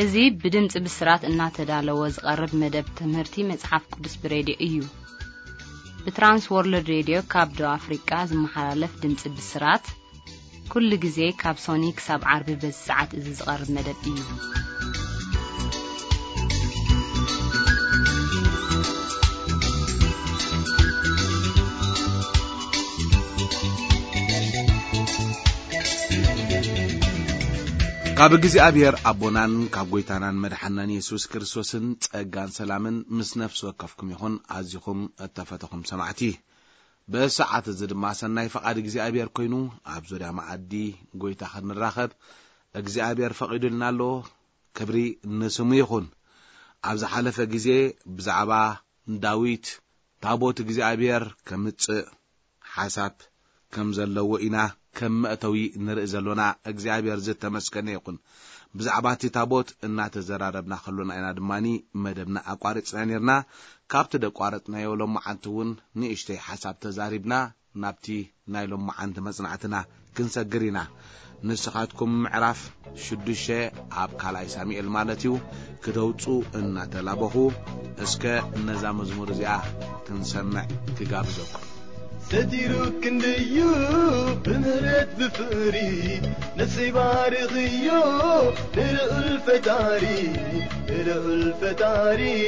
እዙي بدمጽ بسرات እናተዳለወ ዝቀርብ መደብ ትምህርቲ መጽሐፍ ቅዱስ ብሬዲዮ እዩ በትራንስ ወርልድ ሬዲዮ ካብ ደቡብ አፍሪካ ዝመሓላለፍ ድምጽ ብስራት ኩሉ ግዜ ካብ ሶኒክ ሳብ ዓርቢ በሰዓት እዚ ዝቀርብ መደብ እዩ ካብ እግዚአብሔር አቦናን ካብ ጎይታናን መድኃናን ኢየሱስ ክርስቶስን ጸጋን ሰላምን ምስ ነፍስ ወከፍኩም ይኹን አዚኹም እተፈተኹም ሰማዕቲ በሰዓት እዚ ድማ ሰናይ ፈቃድ እግዚአብሔር ኮይኑ ኣብ ዙርያ ማዕዲ ጎይታ ክንራኸብ እግዚአብሔር ፈቂዱልናሎ ክብሪ ንስሙ ይኹን ኣብ ዝሓለፈ ግዜ ብዛዕባ ዳዊት ታቦት እግዚአብሔር ከምጽእ ሓሳብ ከም ዘለዎ ኢና ከም መእተዊ ንርኢ ዘሎና እግዚአብሔር ዝተመስገነ ይኹን ብዛዕባቲ ታቦት እናተዘራረብና ከሎና ኢና ድማኒ መደብና አቋርጽና ነርና ካብቲ ደቋረጥና የሎም ማዓንቱን ንእሽተይ ሓሳብ ተዛሪብና ናብቲ ናይሎም ማዓንት መጽናዕትና ክንሰግሪና ንስኻትኩም ምዕራፍ 6 ኣብ ካልኣይ ሳሙኤል ማለት እዩ ክተውጹ እናተላበኹ እስከ እነዛ መዝሙር እዚኣ ክንሰምዕ ክጋብዘኩም ستيرك نديو بمهرت بفري نسي بارغيو إلى الفتاري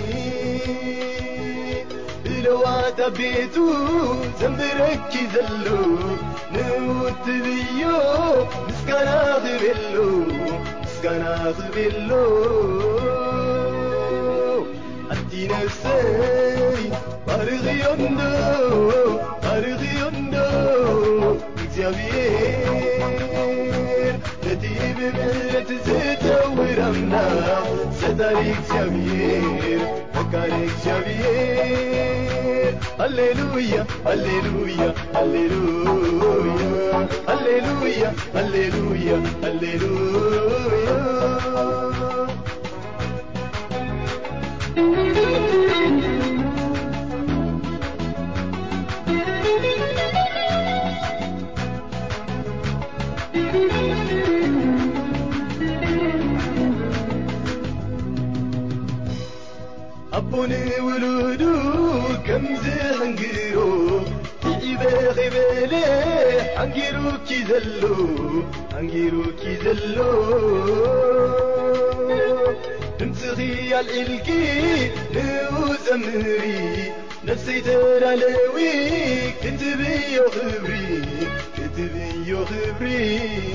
إلى واتا بيتو زنبرك زلو نموت بيو مسكنا غبلو أنتي نفسي أرغيوندو እግዚአብሔር ለቲብ ምሕረት ዝተወረምና ሰዳሪ እግዚአብሔር ፈቃሪ እግዚአብሔር ሃሌሉያ ሃሌሉያ ሃሌሉያ ሃሌሉያ ሃሌሉያ ሃሌሉያ أبوني ولودو كمزي حنجيرو تعيبه غيبالي حنجيرو كيزلو نمسخي الإلقي نو زمري نفسي ترالوي كتبي خبري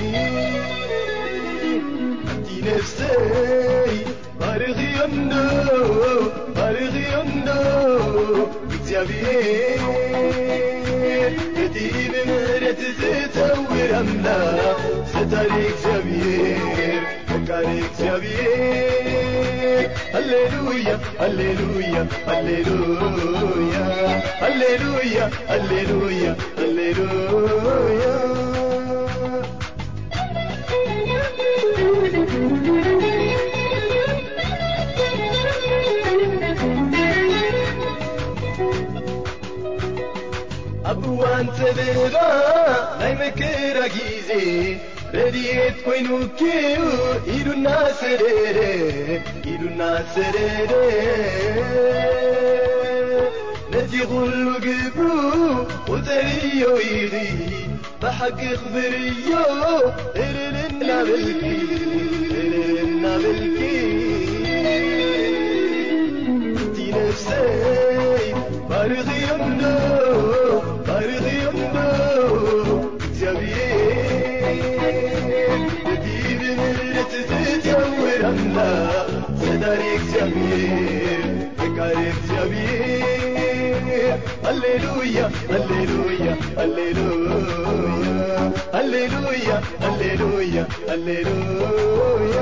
أنتي نفسي بارغيوندو እግዚአብሔር ከቲብ ምሕረት ዝተወረምና ሰታሪ እግዚአብሔር ፈቃሪ እግዚአብሔር ሃሌሉያ ሃሌሉያ ሃሌሉያ ሃሌሉያ ሃሌሉያ ሃሌሉያ أبوان تبغى لاي مكرا جيزي رديت كوينوكيو إيدو ناسريري نتي غلو قبرو وتريو يغي بحق خبريو إلنا بالكي دي نفسي بارغيوندو እግዚአብሔር ለቲብ ምሕረት ዝተወረምና ሰዳሪ እግዚአብሔር ፈቃሪ እግዚአብሔር ሃሌሉያ ሃሌሉያ ሃሌሉያ ሃሌሉያ ሃሌሉያ ሃሌሉያ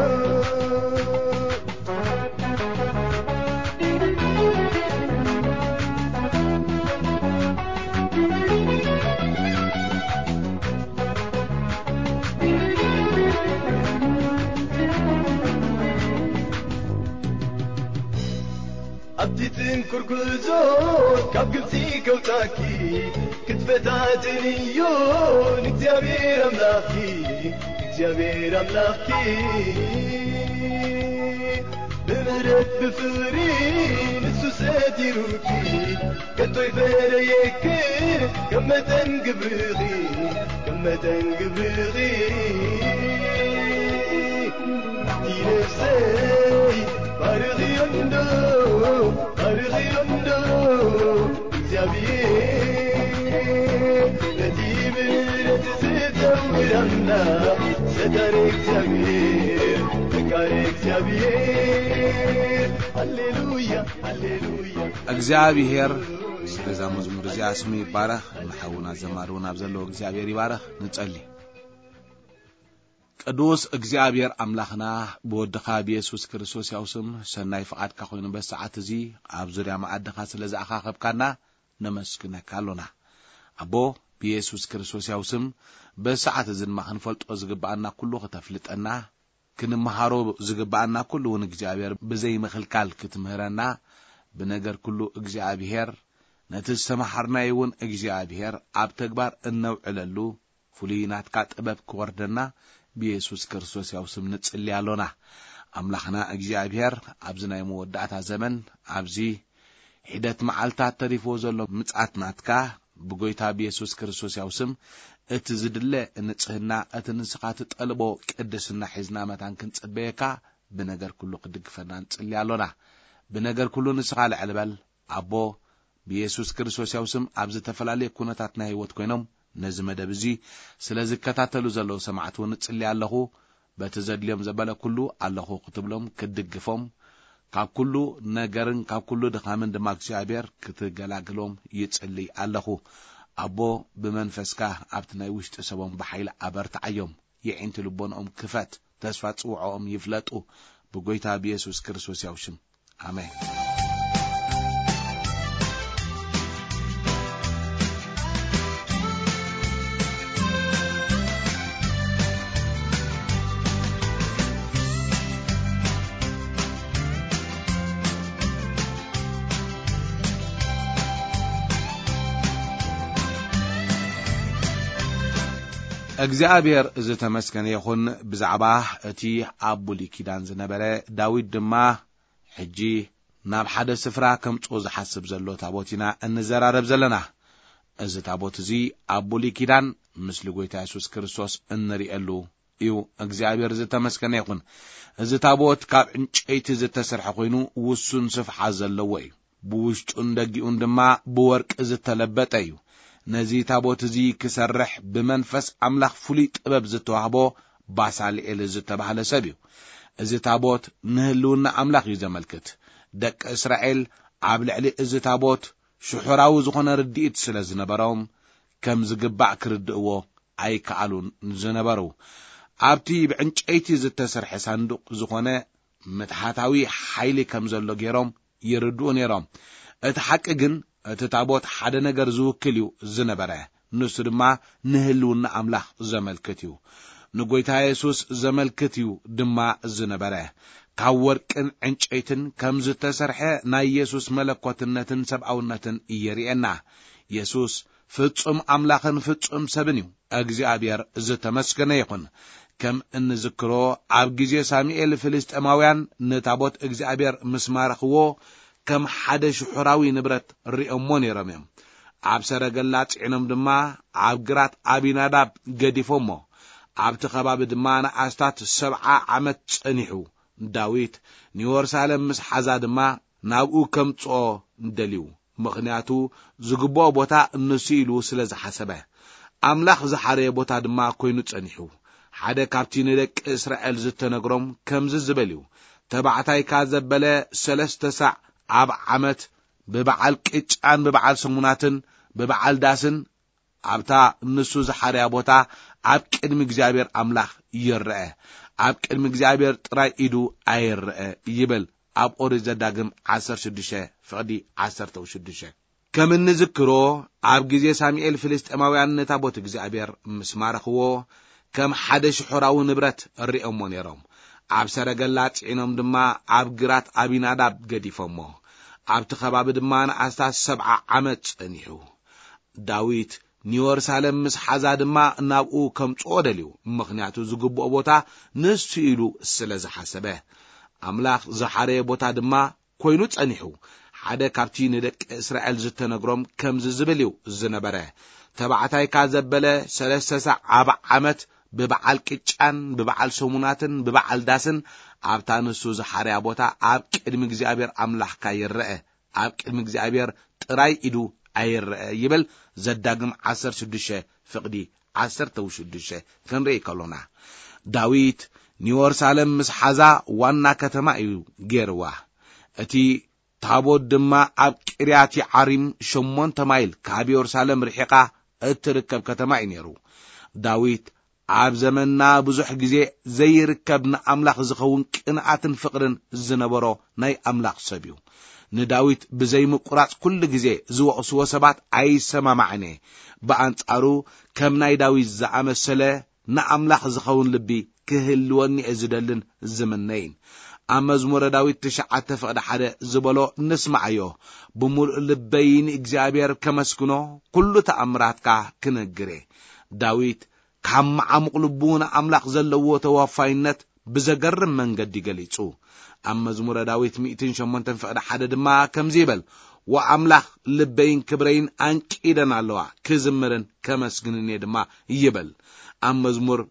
أبديتن كركوزو كابقلتي كوتاكي كتفتاتنيو نكتابير أملاكي እግዚአብሔር አምላክቲ በምህረት በፍቅሪ ንሱ ሰዲሩኪ ከቶ ይፈረየክር ከመጠን ግብርኺ نفسي بارغي عنده እግዚአብሔር ለዲብ ለተሰጠውራና ሰዳር እግዚአብሔር ፍቃር እግዚአብሔር ሃሌሉያ ሃሌሉያ እግዚአብሔር ስለዛ መዝሙር እዚያ ስሙ ይባረክ ንሐውና ዘማሩና ብዘለው እግዚአብሔር ይባረክ ንጸልይ ቅዱስ እግዚአብሔር አምላኽና በወድኻ በኢየሱስ ክርስቶስ ያውስም ሰናይ ፍቃድካ ኮይኑ በሰዓት እዚ ኣብ ዙርያ ማዕድኻ ስለዝኣኻኸብካና ነመስግነካሎና አቦ በኢየሱስ ክርስቶስ ያውስም በሰዓት እዚ ድማ ክንፈልጦ ዝግባአና ኩሉ ከተፍልጠና ክንመሃሮ ዝግባአና ኩሉ ውን እግዚአብሔር በዘይ መኽልካል ክትምህረና በነገር ኩሉ እግዚአብሔር ነቲ ዝተማሃርናይውን እግዚአብሔር ኣብ ተግባር እንውዕለሉ ፍሉይናትካ ጥበብ ክወርደና በኢየሱስ ክርስቶስ ያውስም ንጽልያሎና አምላኽና እግዚአብሔር ኣብዝናይ መወዳእታ ዘመን ኣብዚ ሂደት መዓልታት ተሪፎ ዘሎ ምጽአትናትካ ብጎይታ በኢየሱስ ክርስቶስ ያውስም እቲ ዝድለ ንጽህና እቲ ንስኻት ጠልቦ ቅድስና ሒዝና መታን ክንጽበየካ በነገር ኩሉ ክድግፈና ንጽልያሎና በነገር ኩሉ ንስኻ ልዕልበል አቦ በኢየሱስ ክርስቶስ ያውስም ኣብዚ ተፈላለየ ኩነታትና ህይወት ኮይኖም ነዚ መደብ እዚ ስለዝከታተሉ ዘለው ሰማዕቱን ጽልይ ኣለኹ በተዘድልዮም ዘበለ ኩሉ ኣለኹ ክትብሎም ክድግፎም ካብ ኩሉ ነገርን ካብ ኩሉ ድኻምን ድማ እግዚአብሔር ክትገላግሎም ይጽልይ ኣለኹ አቦ ብመንፈስካ ኣብቲ ናይ ውሽጢ ሰቦም በኃይል ኣበርታዓዮም የዒንቲ ልቦኖም ክፈት ተስፋ ጽውዖም ይፍለጡ ብጎይታ በኢየሱስ ክርስቶስ ያውሽም አሜን እግዚአብሔር ዝተመስገነ ይኹን ብዛዕባ እቲ አቡሊ ኪዳን ዝነበረ ዳዊት ድማ ሕጂ ናብ ሓደ ስፍራ ከምጾ ዝሓስብ ዘሎ ታቦቲና እንዘራረብ ዘለና እዚ ታቦት እዚ አቡሊ ኪዳን ምስሊ ጎይታ ኢየሱስ ክርስቶስ እንሪአሉ እዩ እግዚአብሔር ዝተመስገነ ይኹን እዚ ታቦት ካብ ዕንጨይቲ ዝተሰርሐ ኮይኑ ውሱን ስፍሓ ዘለዎ እዩ ብውሽጡን ደጊኡን ድማ ብወርቂ ዝተለበጠ እዩ ነዚ ታቦት እዚ ክሰርሕ ብመንፈስ አምላኽ ፍሉይ ጥበብ ዝተዋህቦ ባሳልኤል ዝተባህለ ሰብ እዩ እዚ ታቦት ንህልውና አምላኽ እዩ ዘመልክት ደቂ እስራኤል ኣብ ልዕሊ እዚ ታቦት ሽሑራዊ ዝኾነ ርድኢት ስለ ዝነበሮም ከም ዝግባእ ክርድእዎ ኣይከኣሉን ዝነበሩ ኣብቲ ብዕንጨይቲ ዝተሰርሐ ሳንዱቕ ዝኾነ ምትሓታዊ ሓይሊ ከም ዘሎ ገይሮም ይርድኡ ነይሮም እቲ ሓቂ ግን እቲ ታቦት ሓደ ነገር ዝውክል እዩ ዝነበረ ንሱ ድማ ንህልውና አምላኽ ዘመልክት እዩ ንጎይታ ኢየሱስ ዘመልክት እዩ ድማ ዝነበረ ካብ ወርቅን ዕንጨይትን ከም ዝተሰርሐ ናይ ኢየሱስ መለኮትነትን ሰብኣውነትን የርእየና ኢየሱስ ፍጹም አምላኽን ፍጹም ሰብን እዩ እግዚአብሔር ዝተመስገነ ይኹን ከም እንዝክሮ ኣብ ግዜ ሳሙኤል ፍልስጤማውያን ንታቦት እግዚአብሔር ምስማረኽዎ ከም ሓደ ሽሑራዊ ንብረት ሪኦሞ ነይሮም እዮም ኣብ ሰረገላ ጽዕኖም ድማ ኣብ ግራት አቢናዳብ ገዲፎሞ ኣብቲ ከባቢ ድማ ንኣስታት 70 ዓመት ጸኒሑ ዳዊት ንየሩሳሌም ምስ ሓዛ ድማ ናብኡ ከምጾ ደልዩ ምኽንያቱ ዝግባእ ቦታ እንሱ ኢሉ ስለ ዝሓሰበ አምላኽ ዝሓረየ ቦታ ድማ ኮይኑ ጸኒሑ ሓደ ካብቲ ንደቂ እስራኤል ዝተነግሮም ከምዚ ዝበል እዩ ተባዕታይካ ዘበለ 3 ሰዕ ኣብ ዓመት በበዓል ቅጫን በበዓል ሰሙናትን በበዓል ዳስን ኣብታ ንሱ ዝሓረያ ቦታ ኣብ ቅድሚ እግዚአብሔር አምላኽ ይርአ ኣብ ቅድሚ እግዚአብሔር ጥራይ ኢዱ ኣይርአ ይብል ኣብ ኦሪት ዘዳግም 16:16 ከም እንዝክሮ ኣብ ግዜ ሳሙኤል ፍልስጤማውያን ንታቦት እግዚአብሔር ምስማረኽዎ ከም ሓደ ሽሑራዊ ንብረት ሪኦሞ ነይሮም ኣብ ሰረገላ ጽዕኖም ድማ ኣብ ግራት አቢናዳብ ገዲፎሞ ኣብቲ ከባቢ ድማ ንኣስታት 70 ዓመት ጸኒሑ ዳዊት ኒውዮርሳሌም ምስ ሓዛ ድማ ናብኡ ከምጽኦ ደልዩ ምኽንያቱ ዝግብኦ ቦታ ንሱ ኢሉ ስለ ዝሓሰበ ኣምላኽ ዝሓረየ ቦታ ድማ ኮይኑ ጸኒሑ ሓደ ካብቲ ንደቂ እስራኤል ዝተነግሮም ከምዚ ዝብል እዩ ዝነበረ ተባዕታይካ ዘበለ 3 ሰዓብ ዓመት በበዓል ቅጫን በበዓል ሰሙናትን በበዓል ዳስን ኣብታ ንሱ ዝሓረያ ቦታ ኣብ ቅድሚ እግዚአብሔር ኣምላኽካ ይርአ ኣብ ቅድሚ እግዚአብሔር ጥራይ ኢዱ ኣይርአ ይብል ዘዳግም 16 ፍቅዲ 16 ክንርኢ ከሎና ዳዊት ኒውዮርሳሌም ምስ ሓዛ ዋና ከተማ እዩ ገይርዋ እቲ ታቦት ድማ ኣብ ቅርያት ዓሪም 8 ማይል ካብ ኢየሩሳሌም ርሒቃ እትርከብ ከተማ እዩ ነይሩ ዳዊት ኣብ ዘመንና ብዙሕ ግዜ ዘይርከብ ንኣምላኽ ዝኸውን ቅንዓትን ፍቅርን ዝነበሮ ናይ ኣምላኽ ሰብ እዩ ንዳዊት ብዘይምቁራጽ ኩሉ ግዜ ዝወቕስዎ ሰባት ኣይሰማማዕነ በኣንጻሩ ከም ናይ ዳዊት ዝኣመሰለ ንኣምላኽ ዝኸውን ልቢ ክህልወኒ ዝደልን ዝምነይን ኣብ መዝሙረ ዳዊት 9:1 ዝበሎ ንስማዓዮ ብምሉእ ልበይን እግዚአብሔር ከመስግኖ ኩሉ ተኣምራትካ ክነግረ ዳዊት ካብ ማዓሙቕ ልቡ ንኣምላኽ ዘለዎ ተወፋይነት ብዘገርም መንገዲ ገሊጹ ኣብ መዝሙረ ዳዊት 108:1 ድማ ከምዚ ይብል ወኣምላኽ ልበይን ክብረይን አንቂደን ኣለዋ ክዝምርን ከመስግንን ድማ ይብል ኣብ መዝሙር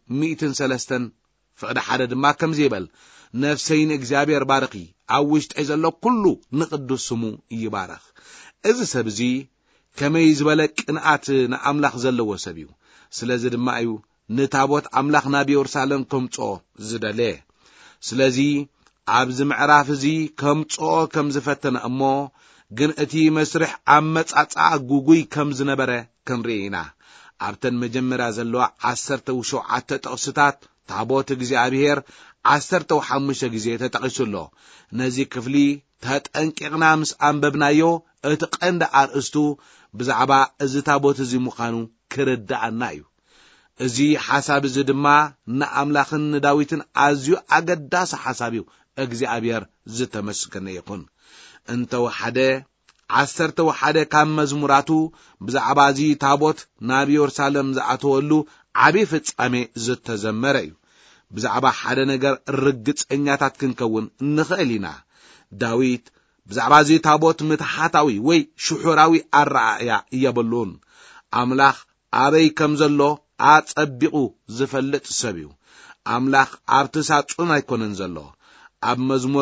103:1 ድማ ከምዚ ይብል ነፍሰይን እግዚአብሔር ባርኺ ኣብ ውሽጠይ ዘሎ ኩሉ ንቅዱስ ስሙ ይባረኽ እዚ ሰብዚ ከመይ ዝበለ ቅንዓት ንኣምላኽ ዘለዎ ሰብ እዩ ስለዚ ድማ እዩ ንታቦት ኣምላኽ ናብ ኢየሩሳሌም ከምጽኦ ዝደለ ስለዚ ኣብዚ ምዕራፍ እዚ ከምጽኦ ከም ዝፈተነ እሞ ግን እቲ መስርሕ ኣብ መጻጻእ ጉጉይ ከም ዝነበረ ክንርኢ ኢና ኣብተን መጀመርያ ዘለዋ 17 ጥቕስታት ታቦት እግዚአብሔር 15 ግዜ ተጠቒሱሎ ነዚ ክፍሊ ተጠንቂቕና ምስ አንበብናዮ እቲ ቀንዲ ኣርእስቱ ብዛዕባ እዚ ታቦት እዚ ምዃኑ ክርዳኣና እዩ እዚ ሓሳብ እዚ ድማ ንኣምላኽን ዳዊትን ኣዝዩ ኣገዳሲ ሓሳብ እዩ እግዚአብሔር ዝተመስገነ ይኹን እንተወሓደ 11 ካብ መዝሙራቱ ብዛዕባ እዚ ታቦት ናብ ኢየሩሳሌም ዝኣተወሉ ዓብይ ፍጻሜ ዝተዘመረ እዩ ብዛዕባ ሓደ ነገር ርግጸኛታት ክንከውን ንኽእል ኢና ዳዊት ብዛዕባ እዚ ታቦት ምትሓታዊ ወይ ሽሑራዊ ኣረኣእያ የብሉን ኣምላኽ ኣበይ ከም ዘሎ ኣጸቢቑ ዝፈልጥ ሰብ እዩ ኣምላኽ ኣብቲ ሳጹን ኣይኮነን ዘሎ ኣብ መዝሙር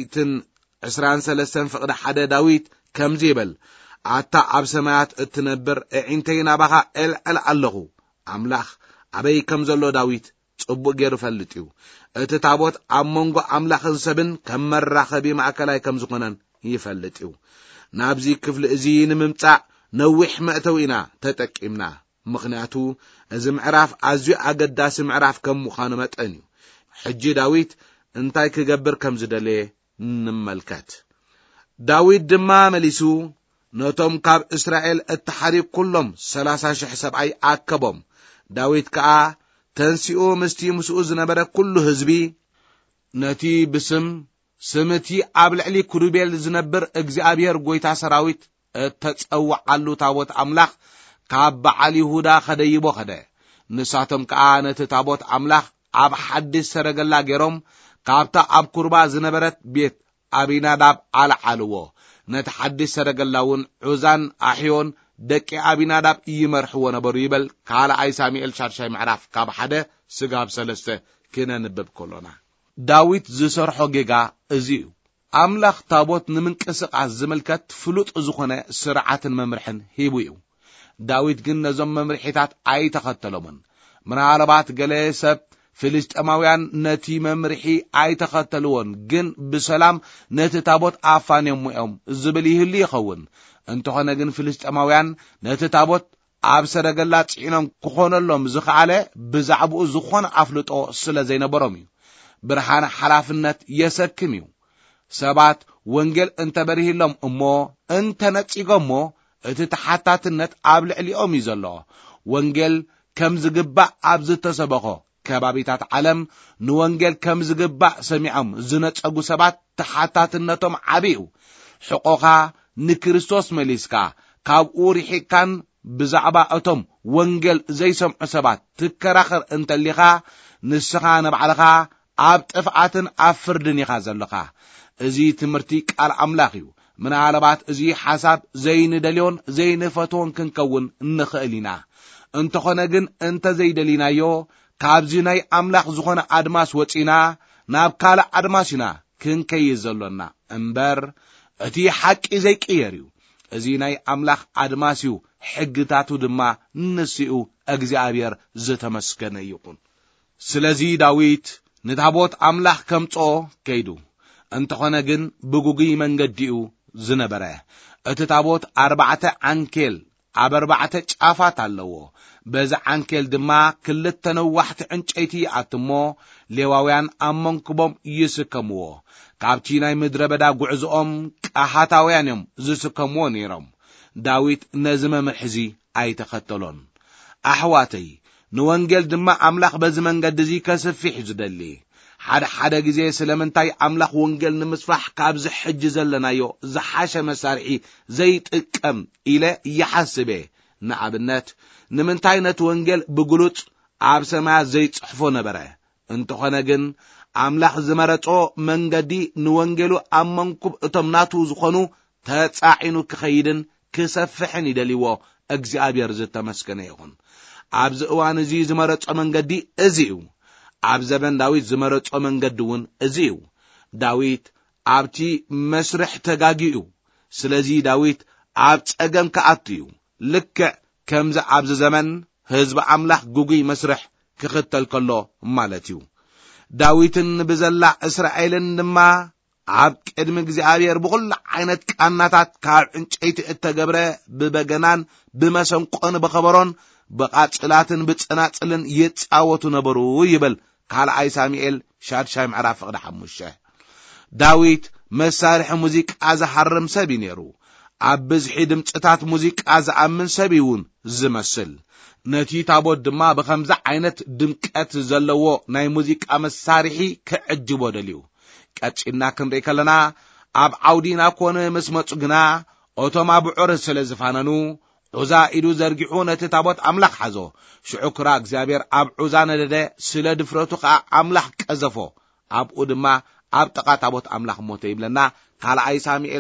123:1 ዳዊት ከምዚ ይብል ኣታ ኣብ ሰማያት እትነብር ዕንተይ ናባኻ እልዕል ኣለኹ ኣምላኽ ኣበይ ከም ዘሎ ዳዊት ጽቡቕ ገይሩ ፈልጥ እዩ እቲ ታቦት ኣብ መንጎ ኣምላኽን ሰብን ከም መራኸቢ ማእከላይ ከም ዝኾነን ይፈልጥ እዩ ናብዚ ክፍሊ እዚ ንምምጻእ ነዊሕ መእተው ኢና ተጠቂምና ምኽንያቱ እዚ ምዕራፍ ኣዝዩ ኣገዳሲ ምዕራፍ ከም ምዃኑ መጠን እዩ ሕጂ ዳዊት እንታይ ክገብር ከም ዝደለየ ንመልከት ዳዊት ድማ መሊሱ ነቶም ካብ እስራኤል እተሓሪፍ ኩሎም 30,000 ሰብኣይ ኣከቦም ዳዊት ከዓ ተንሲኡ ምስቲ ምስኡ ዝነበረ ኩሉ ህዝቢ ነቲ ብስም ስምቲ ኣብ ልዕሊ ክሩቤል ዝነብር እግዚአብሔር ጎይታ ሰራዊት እተጸውዓሉ ታቦት ኣምላኽ ካብ በዓል ይሁዳ ኸደይቦ ኸደ ንሳቶም ከዓ ነቲ ታቦት ኣምላኽ ኣብ ሓድሽ ሰረገላ ገይሮም ካብታ ኣብ ኩርባ ዝነበረት ቤት አቢናዳብ ኣልዓልዎ ነቲ ሓድሽ ሰረገላውን ዑዛን ኣሕዮን ደቂ አቢናዳብ ይመርሕዎ ነበሩ ይበል ካልኣይ ሳሙኤል 6 ምዕራፍ ካብ 1-3 ክነንብብ ከሎና ዳዊት ዝሰርሖ ጌጋ እዚ እዩ ኣምላኽ ታቦት ንምንቅስቃስ ዝምልከት ፍሉጥ ዝኾነ ስርዓትን መምርሕን ሂቡ እዩ ዳዊት ግን ነዞም መምርሒታት ኣይተኸተሎምን ምናልባት ገለ ሰብ ፍልስጥማውያን ነቲ መምርሒ ኣይተኸተልዎን ግን ብሰላም ነቲ ታቦት ኣፋንዮም እዮም ዝብል ይህሉ ይኸውን እንተኾነ ግን ፍልስጥማውያን ነቲ ታቦት ኣብ ሰረገላ ጽዒኖም ክኾነሎም ዝኽኣለ ብዛዕባኡ ዝኾነ ኣፍልጦ ስለ ዘይነበሮም እዩ ብርሃን ሓላፍነት የሰክም እዩ ሰባት ወንጌል እንተበሪህሎም እሞ እንተነጺጎሞ እቲ ተሓታትነት ኣብ ልዕሊኦም እዩ ዘሎ ወንጌል ከም ዝግባእ ኣብ ዝተሰበኾ ከባቢታት ዓለም ንወንጌል ከም ዝግባእ ሰሚዖም ዝነጸጉ ሰባት ተሓታትነቶም ዓብዩ ሕቆኻ ንክርስቶስ መሊስካ ካብኡ ርሒካን ብዛዕባ እቶም ወንጌል ዘይሰምዑ ሰባት ትከራኸር እንተሊኻ ንስኻ ነባዕልኻ ኣብ ጥፍኣትን ኣብ ፍርድን ኢኻ ዘለኻ። እዚ ትምህርቲ ቃል ኣምላኽ እዩ። ምናልባት እዚ ሓሳብ ዘይንደልዮን ዘይንፈትዎን ክንከውን ንኽእል ኢና። እንተኾነ ግን እንተዘይደሊናዮ ካብዚ ናይ ኣምላኽ ዝኾነ ኣድማስ ወፂና ናብ ካልእ ኣድማስ ኢና ክንከይድ ዘሎና እምበር እቲ ሓቂ ዘይቅየር እዩ። እዚ ናይ ኣምላኽ ኣድማስ እዩ፣ ሕግታቱ ድማ ንስኡ እግዚኣብሔር ዝተመስገነ ይኹን። ስለዚ ዳዊት ንታቦት ኣምላኽ ከምጽኦ ከይዱ እንተኾነ ግን ብጉጉይ መንገዲኡ ዝነበረ እቲ ታቦት 4 ዓንኬል ኣብ 4 ጫፋት ኣለዎ። በዚ ዓንኬል ድማ 2 ነዋሕቲ ዕንጨይቲ ኣትሞ ሌዋውያን ኣብ መንክቦም ይስከምዎ። ካብቲ ናይ ምድረ በዳ ጉዕዞኦም ቃሓታውያን እዮም ዝስከምዎ ነይሮም። ዳዊት ነዚ መምርሕዚ ኣይተኸተሎን። ኣሕዋተይ ንወንጌል ድማ ኣምላኽ በዚ መንገዲ እዚ ከስፊሕ ዝደሊ ሓደ ግዜ ስለምንታይ ኣምላኽ ወንጌል ንምስፋሕ ካብዚ ሕጂ ዘለናዮ ዝሓሸ መሳርሒ ዘይጥቀም ኢለ ይሓስበ። ንኣብነት ንምንታይ ነቲ ወንጌል ብግሉጽ ኣብ ሰማያት ዘይጽሕፎ ነበረ? እንተኾነ ግን ኣምላኽ ዝመረጾ መንገዲ ንወንጌሉ ኣብ መንኩብ እቶም ናቱ ዝኾኑ ተጻዒኑ ክኸይድን ክሰፍሕን ይደልይዎ። እግዚኣብሔር ዝተመስገነ ይኹን። ኣብዚ እዋን እዚ ዝመረጾ መንገዲ እዚ እዩ። ኣብ ዘበን ዳዊት ዝመረጾ መንገዲ እውን እዚ እዩ። ዳዊት ኣብቲ መስርሕ ተጋጊኡ። ስለዚ ዳዊት ኣብ ጸገም ከኣቱ እዩ። ልክዕ ከምዚ ኣብዚ ዘመን ህዝቢ ኣምላኽ ጉጉይ መስርሕ ክኽተል ከሎ ማለት እዩ። ዳዊትን ብዘላዕ እስራኤልን ድማ ኣብ ቅድሚ እግዚኣብሔር ብኹሉ ዓይነት ቃናታት ካብ ዕንጨይቲ እተገብረ ብበገናን ብመሰንቆን ብኸበሮን ብቃጽላትን ብጽናጽልን ይጻወቱ ነበሩ ይብል ካልኣይ ሳሙኤል 6:5። ዳዊት መሳርሒ ሙዚቃ ዝሓርም ሰብ ነይሩ። ኣብ ብዝሒ ድምጽታት ሙዚቃ ዝኣምን ሰብ እውን ዝመስል። ነቲ ታቦት ድማ ብኸምዚ ዓይነት ድምቀት ዘለዎ ናይ ሙዚቃ መሳርሒ ክዕጅቦ ደልዩ። ቀጭና ክንርኢ ከለና ኣብ ዓውዲና ኮነ ምስ መጹ ግና እቶም ኣብዑር ስለ ዝፋነኑ ዑዛ ኢዱ ዘርጊሑ ነቲ ታቦት ኣምላኽ ሓዞ። ሽዑ ክራ እግዚኣብሔር ኣብ ዑዛ ነደደ፣ ስለ ድፍረቱ ከዓ ኣምላኽ ቀዘፎ። ኣብኡ ድማ ኣብ ጥቓ ታቦት ኣምላኽ ሞተ ይብለና ካልኣይ ሳሙኤል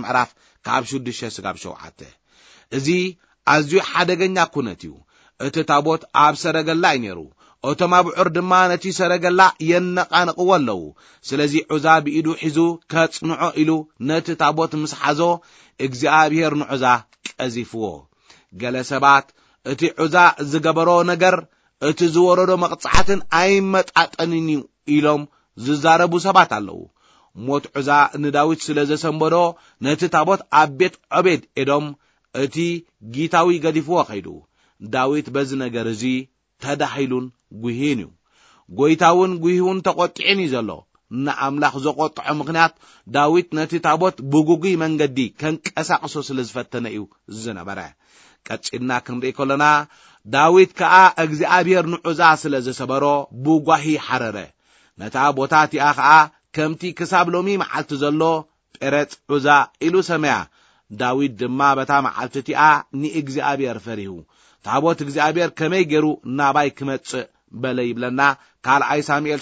6:6-7። እዚ ኣዝዩ ሓደገኛ ኩነት እዩ። እቲ ታቦት ኣብ ሰረገላ እዩ ነይሩ። እቶም ኣብዑር ድማ ነቲ ሰረገላ የነቃንቅዎ ኣለዉ። ስለዚ ዑዛ ብኢዱ ሒዙ ከጽንዖ ኢሉ ነቲ ታቦት ምስ ሓዞ እግዚኣብሔር ንዑዛ ቀዚፍዎ። ገለ ሰባት እቲ ዑዛ ዝገበሮ ነገር እቲ ዝወረዶ መቕጻዕትን ኣይመጣጠንን ኢሎም ዝዛረቡ ሰባት ኣለዉ። ሞት ዑዛ ንዳዊት ስለ ዘሰንበዶ ነቲ ታቦት ኣብ ቤት ዖቤድ ኤዶም እቲ ጊታዊ ገዲፍዎ ኸይዱ። ዳዊት በዚ ነገር እዚ ተዳሂሉን ጉሂን እዩ። ጐይታውን ጉሂውን ተቖጢዕን እዩ ዘሎ። ንኣምላኽ ዘቖጥዖ ምኽንያት ዳዊት ነቲ ታቦት ብጉጉይ መንገዲ ከንቀሳቕሶ ስለ ዝፈተነ እዩ ዝነበረ። ቀጭና ክንርኢ ከለና ዳዊት ከዓ እግዚኣብሔር ንዑዛ ስለ ዘሰበሮ ብጓሂ ሓረረ። ነታ ቦታ እቲኣ ከዓ ከምቲ ክሳብ ሎሚ መዓልቲ ዘሎ ጴረጽ ዑዛ ኢሉ ሰመያ። ዳዊት ድማ በታ መዓልቲ እቲኣ ንእግዚኣብሔር ፈሪሁ ታቦት እግዚኣብሔር ከመይ ገይሩ ናባይ ክመጽእ በለ ይብለና ካልኣይ ሳሙኤል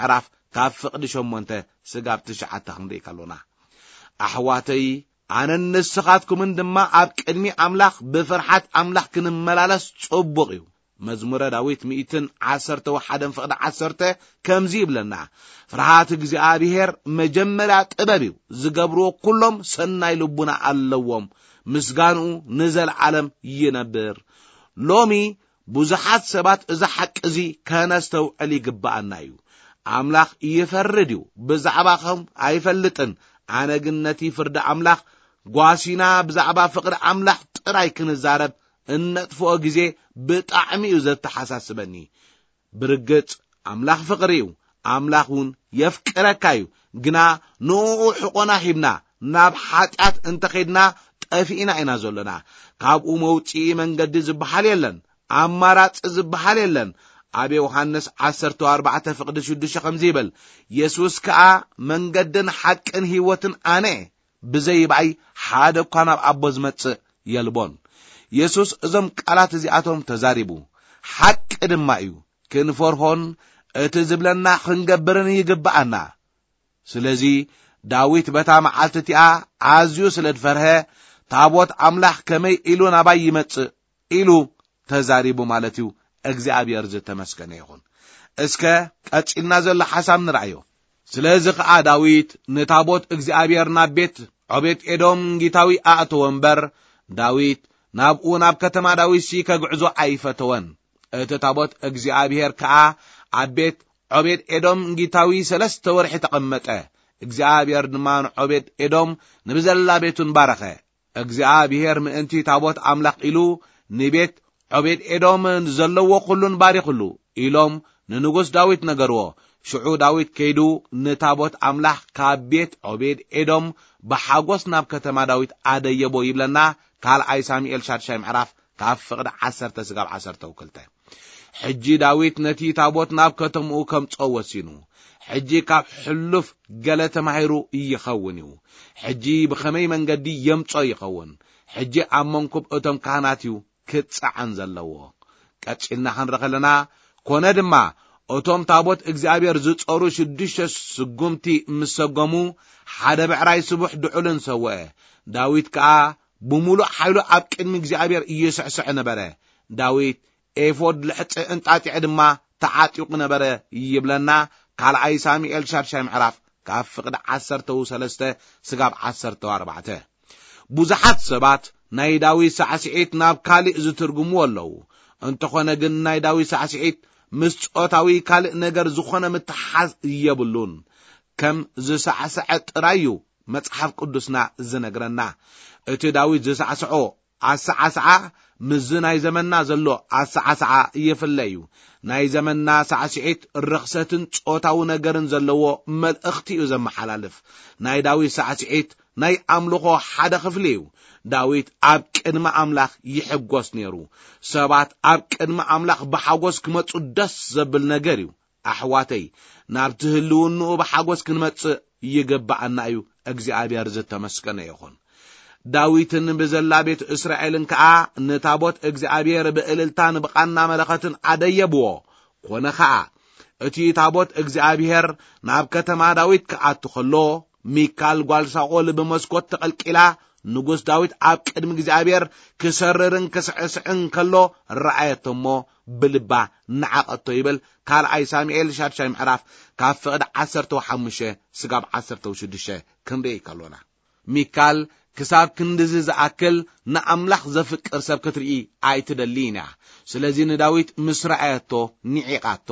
6:8-9 ክንርኢ ከሎና ኣሕዋተይ ኣነን ንስኻትኩምን ድማ ኣብ ቅድሚ ኣምላኽ ብፍርሓት ኣምላኽ ክንመላለስ ጽቡቕ እዩ። መዝሙረ ዳዊት 111:10 ከምዚ ይብለና ፍርሃት እግዚኣብሔር መጀመርያ ጥበብ እዩ፣ ዝገብርዎ ኩሎም ሰናይ ልቡና ኣለዎም፣ ምስጋንኡ ንዘለዓለም ይነብር። ሎሚ ብዙሓት ሰባት እዚ ሓቂ እዚ ከነስተውዕል ይግባአና እዩ። ኣምላኽ ይፈርድ እዩ፣ ብዛዕባኹም ኣይፈልጥን። ኣነ ግን ነቲ ፍርዲ ኣምላኽ ጓሲና ብዛዕባ ፍቅሪ ኣምላኽ ጥራይ ክንዛረብ እነጥፍኦ ጊዜ ብጣዕሚ እዩ ዘተሓሳስበኒ። ብርግጽ ኣምላኽ ፍቅሪ እዩ፣ ኣምላኽ እውን የፍቅረካ እዩ። ግና ንኡ ሕቆና ሂብና ናብ ሓጢአት እንተኸድና ጠፊእና ኢና ዘለና። ካብኡ መውጪኢ መንገዲ ዝበሃል የለን፣ ኣማራጽ ዝበሃል የለን። ኣብ ዮሐንስ 14:6 ከምዚ ይብል ኢየሱስ ከዓ መንገድን ሓቅን ህይወትን ኣነ ብዘይባይ ሓደ እኳ ናብ ኣቦ ዝመጽእ የልቦን። ኢየሱስ እዞም ቃላት እዚኣቶም ተዛሪቡ ሓቂ ድማ እዩ ክንፈርሆን እቲ ዝብለና ክንገብርን ይግባአና ስለዚ ዳዊት በታ መዓልቲ እቲኣ ኣዝዩ ስለድፈርሀ ታቦት ኣምላኽ ከመይ ኢሉ ናባይ ይመጽእ ኢሉ ተዛሪቡ ማለት እዩ እግዚአብሔር ዝተመስገነ ይኹን እስከ ቀጭልና ዘሎ ሓሳብ ንርአዮ ስለዚ ከዓ ዳዊት ንታቦት እግዚአብሔር ናብ ቤት ዖቤት ኤዶም ጊታዊ ኣእተወ እምበር ዳዊት ናብኡ ናብ ከተማ ዳዊት ከጉዕዞ ኣይፈተወን እቲ ታቦት እግዚአብሔር ከዓ ኣብ ቤት ዖቤት ኤዶም ጊታዊ 3 ወርሒ ተቐመጠ እግዚአብሔር ድማ ዖቤት ኤዶም ንብዘላ ቤቱን ባረኸ እግዚአብሔር ምእንቲ ታቦት ኣምላኽ ኢሉ ንቤት ዖቤት ኤዶም ዘለዎ ኩሉን ባሪኹሉ ኢሎም ንንጉስ ዳዊት ነገርዎ ሽዑ ዳዊት ከይዱ ንታቦት ኣምላኽ ካብ ቤት ዖቤት ኤዶም በሓጎስ ናብ ከተማ ዳዊት ኣደየቦ ይብለና ካልኣይ ሳሙኤል 6 ምዕራፍ ካብ ፍቅዲ 10 ስጋብ 12 ሕጂ ዳዊት ነቲ ታቦት ናብ ከተምኡ ከምጾ ወሲኑ ሕጂ ካብ ሕሉፍ ገለ ተማሂሩ ይኸውን እዩ ሕጂ ብኸመይ መንገዲ የምጾ ይኸውን ሕጂ ኣብ መንኩብ እቶም ካህናት እዩ ክጽዓን ዘለዎ ቀጭልና ክንረኸለና ኮነ ድማ እቶም ታቦት እግዚአብሔር ዝጾሩ 6 ስጉምቲ ምሰገሙ ሓደ ብዕራይ ስቡሕ ድዑልን ሰወአ ዳዊት ከዓ ብሙሉእ ሓይሉ ኣብ ቅድሚ እግዚአብሔር ይስዕስዕ ነበረ ዳዊት ኤፎድ ልሕጽ እንጣጢዕ ድማ ተዓጢቁ ነበረ ይብለና ካልኣይ ሳሙኤል 6 ምዕራፍ ካብ ፍቅዲ 13 ስጋብ 14 ብዙሓት ሰባት ናይ ዳዊት ሳዕስዒት ናብ ካልእ ዝትርጉሙ ኣለዉ እንተኾነ ግን ናይ ዳዊት ሳዕስዒት ምስ ጾታዊ ካልእ ነገር ዝኾነ ምትሓዝ የብሉን ከም ዝሳዕስዐ ጥራዩ መጽሓፍ ቅዱስና ዝነግረና እቲ ዳዊት ዝሳዕስዖ ኣሳዓስዓ ምዝ ናይ ዘመንና ዘሎ ኣሳዓስዓ ይፍለዩ ናይ ዘመንና ሳዕስዒት ርኽሰትን ጾታዊ ነገርን ዘለዎ መልእኽቲ እዩ ዘመሓላልፍ ናይ ዳዊት ሳዕስዒት ናይ ኣምልኾ ሓደ ክፍሊ እዩ ዳዊት ኣብ ቅድመ ኣምላኽ ይሕጎስ ነይሩ ሰባት ኣብ ቅድመ ኣምላኽ ብሓጎስ ክመጹ ደስ ዘብል ነገር እዩ ኣሕዋተይ ናብቲ ህልውንኡ ብሓጎስ ክንመጽእ ይግባአና እዩ እግዚአብሔር ዝተመስገነ ይኹን ዳዊትን ብዘላ ቤት እስራኤልን ከዓ ንታቦት እግዚአብሔር ብእልልታን ብቃና መለኸትን አደየብዎ ኮነ ከዓ እቲ ታቦት እግዚአብሔር ናብ ከተማ ዳዊት ከኣቱ ከሎ ሚካል ጓል ሳኦል ብመስኮት ተቀልቂላ ንጉስ ዳዊት ኣብ ቅድሚ እግዚአብሔር ክሰርርን ክስዕስዕን ከሎ ረአየቶሞ ብልባ ንዓቐቶ ይብል ካልኣይ ሳሙኤል 6 ምዕራፍ ካብ ፍቅዲ 15 ስጋብ 16 ክንደይ ከሎና ሚካል ክሳብ ክንድዚ ዝኣክል ንኣምላኽ ዘፍቅር ሰብ ክትርኢ ኣይትደሊና ስለዚ ንዳዊት ምስ ረአየቶ ንዒቓቶ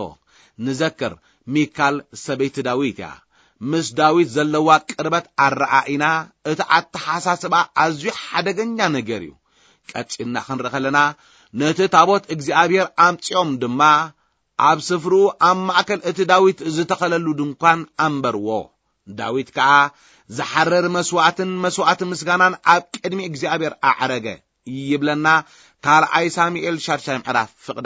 ንዘክር ሚካል ሰበይቲ ዳዊት ያ ምስ ዳዊት ዘለዋ ቅርበት ኣረኣኢና እቲ ኣተሓሳስባ ኣዝዩ ሓደገኛ ነገር እዩ ቀጭና ክንረኸለና ነቲ ታቦት እግዚአብሔር ኣምጽኦም ድማ ኣብ ስፍሩ ኣብ ማእከል እቲ ዳዊት ዝተኸለሉ ድንኳን ኣንበርዎ ዳዊት ከዓ ዝሐረር መስዋዕት ምስጋናን ኣብ ቅድሚ እግዚአብሔር ኣዕረገ ይብለና ካልኣይ ሳሙኤል 6 ምዕራፍ ፍቅዲ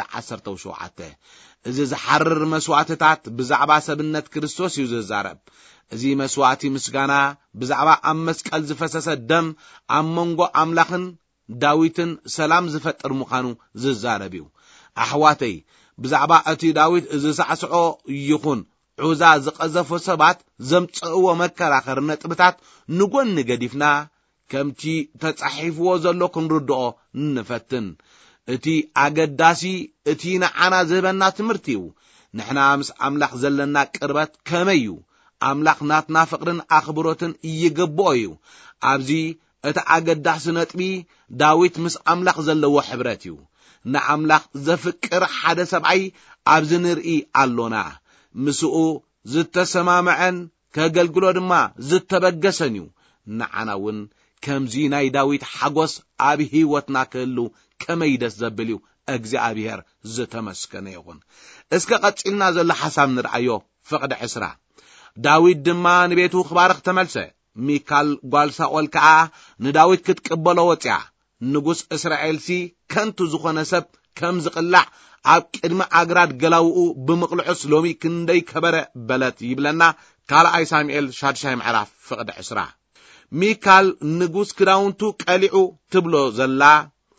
17 እዚ ዝሐረር መስዋዕትታት ብዛዕባ ሰብነት ክርስቶስ እዩ ዝዛረብ እዚ መስዋዕቲ ምስጋና ብዛዕባ ኣብ መስቀል ዝፈሰሰ ደም ኣብ መንጎ ኣምላኽን ዳዊትን ሰላም ዝፈጥር ምዃኑ ዝዛረብ እዩ ኣሕዋተይ ብዛዕባ እቲ ዳዊት ዝሳዕስዖ ይኹን ዑዛ ዝቀዘፉ ሰባት ዘምጽእዎ መከራኸር ነጥብታት ንጎን ገዲፍና ከምቲ ተጻሒፍዎ ዘሎ ክንርድኦ ንፈትን እቲ ኣገዳሲ እቲ ንዓና ዝህበና ትምህርቲ እዩ ንሕና ምስ ኣምላኽ ዘለና ቅርበት ከመይ እዩ ኣምላኽ ናትና ፍቅርን ኣኽብሮትን ይግብኦ እዩ ኣብዚ እቲ ኣገዳሲ ነጥቢ ዳዊት ምስ ኣምላኽ ዘለዎ ሕብረት እዩ ንኣምላኽ ዘፍቅር ሓደ ሰብኣይ ኣብዚ ንርኢ ኣሎና ምስኡ ዝተሰማመዐን ከገልግሎ ድማ ዝተበገሰን እዩ ንዓናውን ከምዚ ናይ ዳዊት ሓጎስ ኣብ ህይወትና ክህሉ ከመይ ደስ ዘብል እዩ እግዚአብሔር ዝተመስገነ ይኹን እስከ ቀጭልና ዘሎ ሓሳብ ንርአዮ ፍቅዲ 20 ዳዊት ድማ ንቤቱ ክባርኽ ተመልሰ ሚካል ጓል ሳኦል ከዓ ንዳዊት ክትቅበሎ ወፅያ ንጉስ እስራኤልሲ ከንቱ ዝኾነ ሰብ ከም ዝቅላዕ ኣብ ቅድሚ ኣግራድ ገላውኡ ብምቕልዑስ ሎሚ ክንደይ ከበረ በለት ይብለና ካልኣይ ሳሙኤል 6 ምዕራፍ ፍቅዲ 20 ሚካል ንጉስ ክዳውንቱ ቀሊዑ ትብሎ ዘላ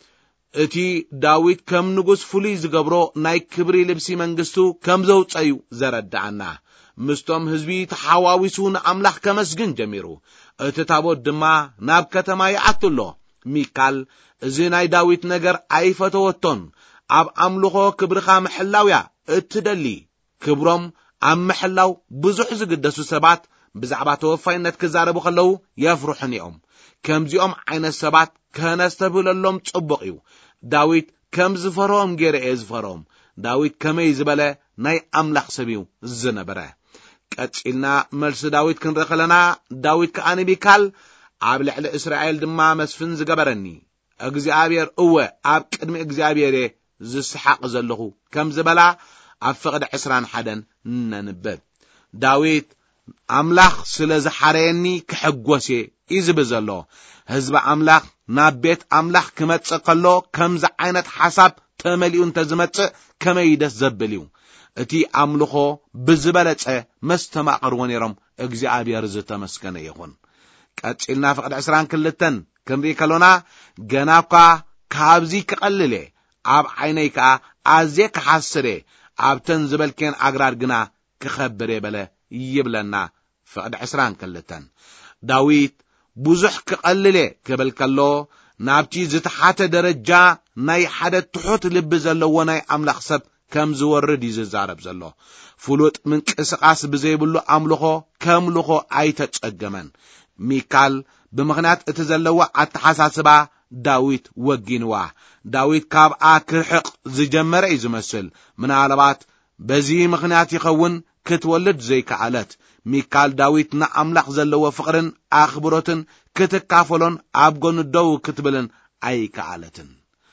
እቲ ዳዊት ከም ንጉስ ፍሉይ ዝገብሮ ናይ ክብሪ ልብሲ መንግስቱ ከም ዘውፀዩ ዘረዳዕና ምስቶም ህዝቢ ተሓዋዊሱ ንኣምላኽ ከመስግን ጀሚሩ እቲ ታቦት ድማ ናብ ከተማ ይኣትሎ ሚካል እዚ ናይ ዳዊት ነገር ኣይፈተወቶን ኣብ ኣምልኾ ክብርኻ ምሕላውያ እትደሊ ክብሮም ኣብ ምሕላው ብዙሕ ዝግደሱ ሰባት ብዛዕባ ተወፋይነት ክዛረቡ ከለው የፍሩሕን እዮም ከምዚኦም ዓይነት ሰባት ከነስተብለሎም ጽቡቕ እዩ ዳዊት ከም ዝፈሮም ገይረ ዝፈሮም ዳዊት ከመይ ዝበለ ናይ ኣምላኽ ሰብ እዩ ዝነበረ ቀጽልና መልሲ ዳዊት ክንረኸለና ዳዊት ከኣነ ሚካል ኣብ ልዕሊ እስራኤል ድማ መስፍን ዝገበረኒ እግዚአብሔር እወ ኣብ ቅድሚ እግዚአብሔር ዝስሓቅ ዘለኹ ከም ዝበላ ኣብ ፍቅድ 21 ነንበብ ዳዊት ኣምላኽ ስለ ዝሓረየኒ ክሕጎስ ይዝብ ዘሎ ህዝቢ ኣምላኽ ናብ ቤት ኣምላኽ ክመጽእ ከሎ ከምዚ ዓይነት ሓሳብ ተመሊኡ እንተዝመጽእ ከመይ ደስ ዘብል እዩ እቲ ኣምልኾ ብዝበለጸ መስተማቕርዎ ነይሮም እግዚአብሔር ዝተመስገነ ይኹን ቀጽልና ፍቅድ 22 ክንርኢ ከሎና ገናኳ ካብዚ ክቐልለ ኣብ ዓይነይ ከዓ ኣዝየ ክሓስረ ኣብተን ዝበልከን ኣግራር ግና ክኸብር የበለ ይብለና ፍቅድ 22 ዳዊት ብዙሕ ክቐልለ ክብል ከሎ ናብቲ ዝተሓተ ደረጃ ናይ ሓደ ትሑት ልቢ ዘለዎ ናይ ኣምላኽ ሰብ ከም ዝወርድ ይዛረብ ዘሎ ፍሉጥ ምንቅስቃስ ብዘይብሉ ኣምልኾ ከምልኾ ኣይተጸገመን ሚካል ብምኽንያት እቲ ዘለዋ ኣተሓሳስባ ዳዊት ወጊንዋ ዳዊት ካብኣ ክርሕቕ ዝጀመረ እዩ ዝመስል ምናልባት በዚ ምኽንያት ይኸውን ክትወልድ ዘይከኣለት ሚካል ዳዊት ንኣምላኽ ዘለዎ ፍቕርን ኣኽብሮትን ክትካፈሎን ኣብ ጎኑ ደው ክትብልን ኣይከኣለትን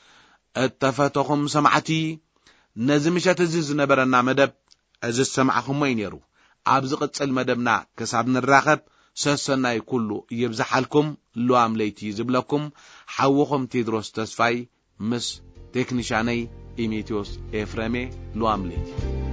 እተፈተኹም ሰማዕቲ ነዚ ምሸት እዚ ዝነበረና መደብ እዚ ሰማዕኹም ወይ ነይሩ ኣብ ዝቕጽል መደብና ክሳብ ንራኸብ ሰሰናይ ኩሉ ይብዛሓልኩም ሉዋም ለይቲ ዝብለኩም ሓውኹም ቴድሮስ ተስፋይ ምስ ቴክኒሻነይ ኢሜቴዎስ ኤፍሬሜ ሉዋም ለይቲ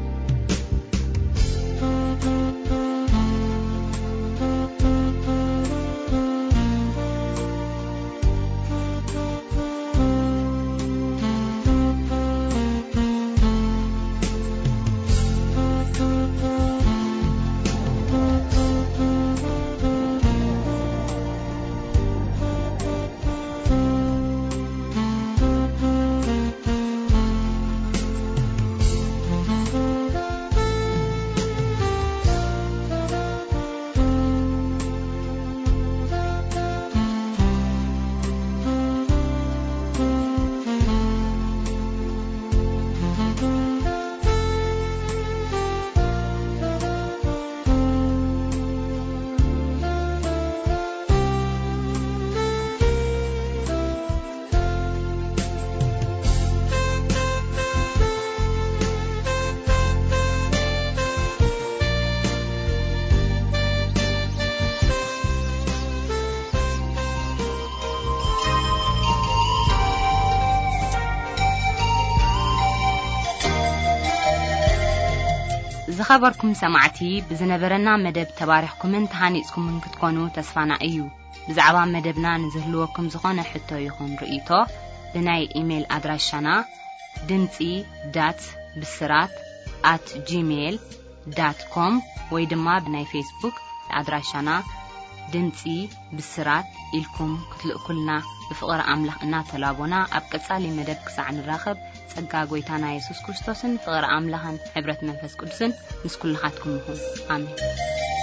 ዝኸበርኩም ሰማዕቲ ብዝነበረና መደብ ተባሪኽኩምን ተሃኒጽኩምን ክትኮኑ ተስፋና እዩ ብዛዕባ መደብና ንዝህልወኩም ዝኾነ ሕቶ ይኹን ርእይቶ ብናይ ኢሜል ኣድራሻና dimci.bisrat@gmail.com ወይ ድማ ብናይ ፌስቡክ ኣድራሻና ድምጺ ብስራት ኢልኩም ክትልእኩልና ብፍቕሪ ኣምላኽ እናተላቦና ኣብ ቀጻሊ መደብ ክሳዕ ንራኸብ ጸጋ ጎይታና ኢየሱስ ክርስቶስን ፍቕሪ ኣምላኽን ሕብረት መንፈስ ቅዱስን ምስ ኩልኻትኩም ይኹን ኣሜን